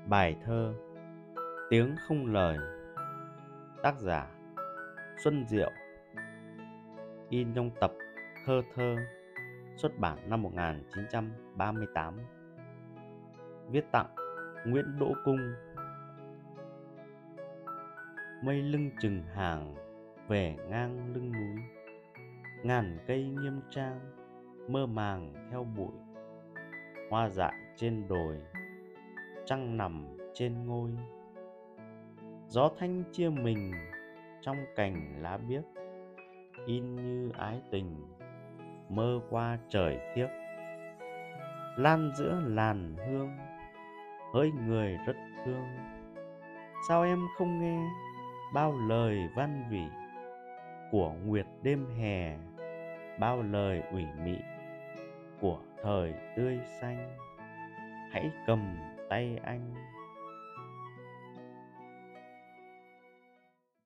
Bài thơ Tiếng không lời, tác giả Xuân Diệu, in trong tập Thơ Thơ, xuất bản năm 1938. Viết tặng Nguyễn Đỗ Cung. Mây lưng chừng hàng về ngang lưng núi, ngàn cây nghiêm trang mơ màng theo bụi. Hoa dại trên đồi, trăng nằm trên ngôi. Gió thanh chia mình trong cành lá biếc, in như ái tình mơ qua trời thiếc. Lan giữa làn hương, hỡi người rất thương, sao em không nghe bao lời van vỉ của nguyệt đêm hè, bao lời ủy mị của thời tươi xanh. Hãy cầm tay anh